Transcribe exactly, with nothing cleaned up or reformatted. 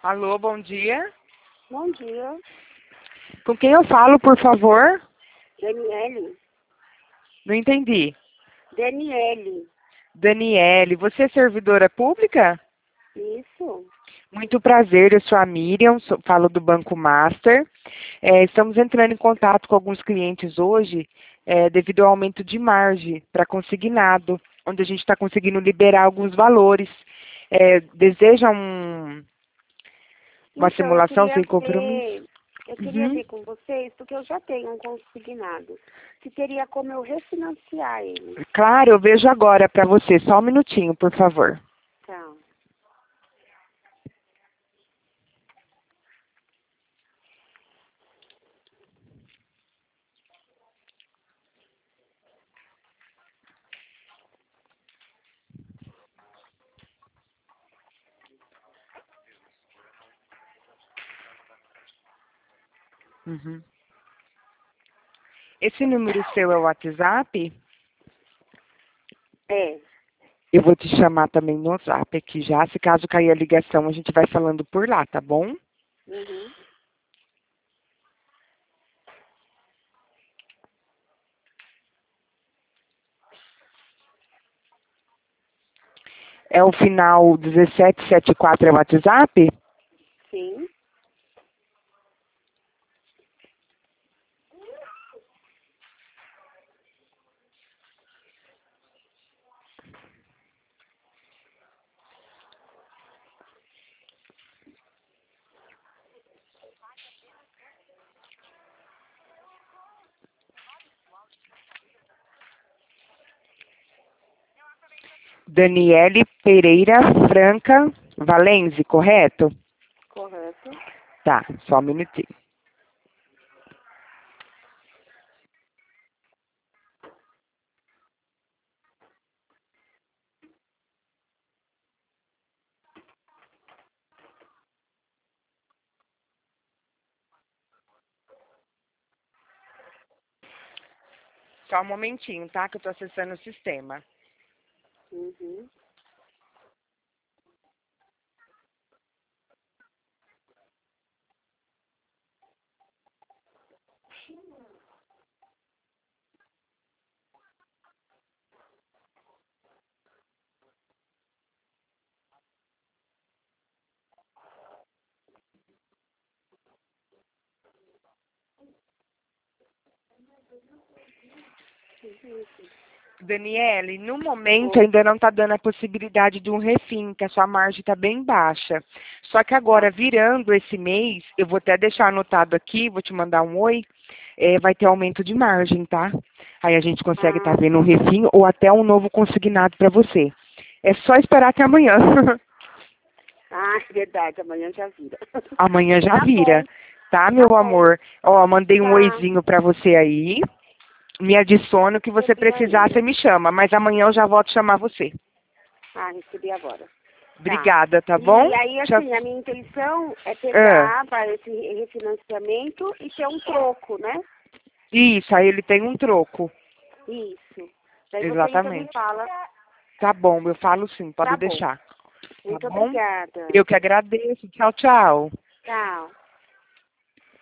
Alô, bom dia. Bom dia. Com quem eu falo, por favor? Daniele. Não entendi. Daniele. Daniele, você é servidora pública? Isso. Muito prazer, eu sou a Miriam, sou- falo do Banco Master. É, estamos entrando em contato com alguns clientes hoje, é, devido ao aumento de margem para consignado, onde a gente está conseguindo liberar alguns valores. É, deseja um- uma Então, eu simulação queria sem compromisso? ver, eu queria Uhum. ver com vocês, porque eu já tenho um consignado. Se teria como eu refinanciar ele. Claro, eu vejo agora para você. Só um minutinho, por favor. Tá. Uhum. Esse número seu é o WhatsApp? É. Eu vou te chamar também no WhatsApp aqui já. Se caso cair a ligação, a gente vai falando por lá, tá bom? Uhum. É o final dezessete setenta e quatro é o WhatsApp? Sim. Daniele Pereira Franca Valenze, correto? Correto. Tá, só um minutinho. Só um momentinho, tá? Que eu tô acessando o sistema. Uhum. Isso. Daniele, no momento ainda não está dando a possibilidade de um refim, que a sua margem está bem baixa. Só que agora, Tá. virando esse mês, eu vou até deixar anotado aqui, vou te mandar um oi, eh, vai ter aumento de margem, tá? Aí a gente consegue estar Ah, vendo um tá. refim ou até um novo consignado para você. É só esperar até amanhã. Ah, verdade. Amanhã já vira. Amanhã já Tá bom. vira, tá, Tá meu bom. amor? Ó, mandei um Tá. oizinho para você aí. Me adiciona, o que você Recebi precisar, você ainda. me chama. Mas amanhã eu já volto chamar você. Ah, recebi agora. Tá. Obrigada, tá bom? E aí, Tchau. assim, a minha intenção é Ah, pegar para esse refinanciamento e ter um troco, né? isso, aí ele tem um troco. Isso. Daí você então me Exatamente. fala. Tá bom, eu falo sim, pode Tá bom. deixar. Tá Muito bom? obrigada. Eu que agradeço. Tchau, tchau. Tchau.